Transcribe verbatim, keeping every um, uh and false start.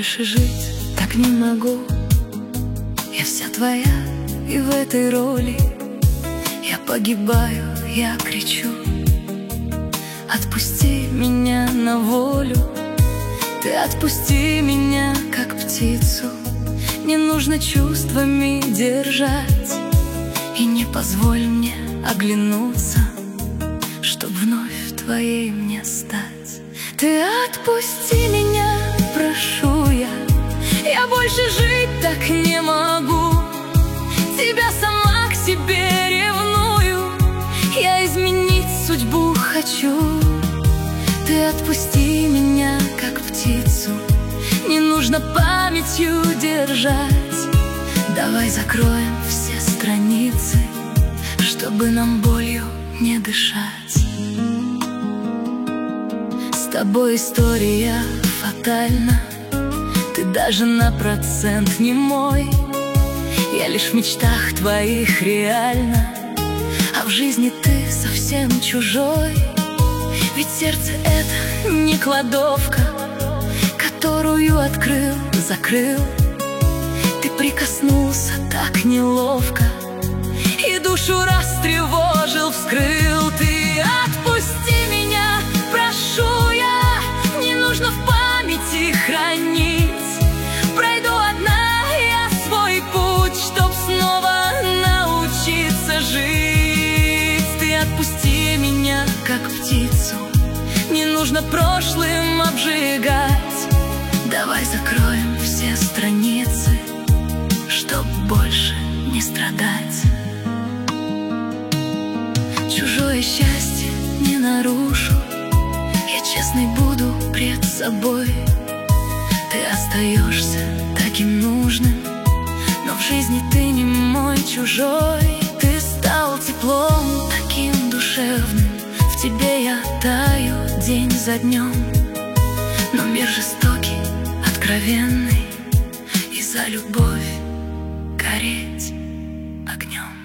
больше жить так не могу. Я вся твоя, и в этой роли я погибаю, я кричу: отпусти меня на волю. Ты отпусти меня, как птицу. Не нужно чувствами держать, и не позволь мне оглянуться, чтоб вновь твоей мне стать. Ты отпусти меня, прошу я. Я больше жить так не могу. Тебя сама к себе ревную. Я изменить судьбу хочу. Ты отпусти меня, как птицу. Не нужно памятью держать. Давай закроем все страницы, чтобы нам болью не дышать. С тобой история фатальна. Ты даже на процент не мой. Я лишь в мечтах твоих реально, а в жизни ты совсем чужой. Ведь сердце — это не кладовка, которую открыл, закрыл. Ты прикоснулся так неловко и душу растревожил, вскрыл. Ты отпусти меня, прошу я. Не нужно в памяти хранить. Пройду одна я свой путь, чтоб снова научиться жить. Ты отпусти меня, как птицу. Не нужно прошлым обжигать. Давай закроем все страницы, чтоб больше не страдать. Чужое счастье не нарушу. Я честной буду пред собой. Ты остаешься таким нужным, но в жизни ты не мой чужой. Ты стал теплом таким душевным. В тебе я таю день за днем. Но мир жестокий, откровенный, и за любовь гореть огнем.